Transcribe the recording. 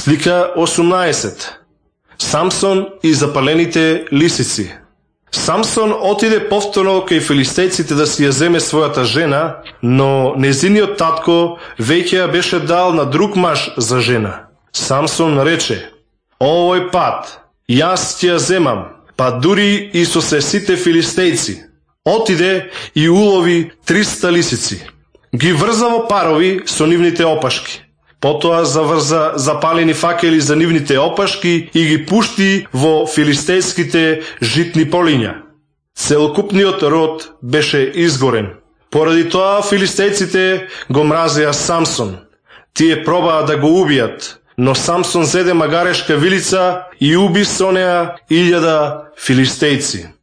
Слика 18. Самсон и запалените лисици. Самсон отиде повторно кај филистејците да си ја земе својата жена, но незиниот татко веќе ја беше дал на друг маж за жена. Самсон рече: овој пат јас ќе ја земам, па дури и со сите филистејци. Отиде и улови 300 лисици. Ги врза во парови со нивните опашки. Потоа заврза запалени факели за нивните опашки и ги пушти во филистејските житни полиња. Целокупниот род беше изгорен. Поради тоа филистејците го мразеа Самсон. Тие пробаа да го убијат, но Самсон зеде магарешка вилица и уби со неа 1000 филистејци.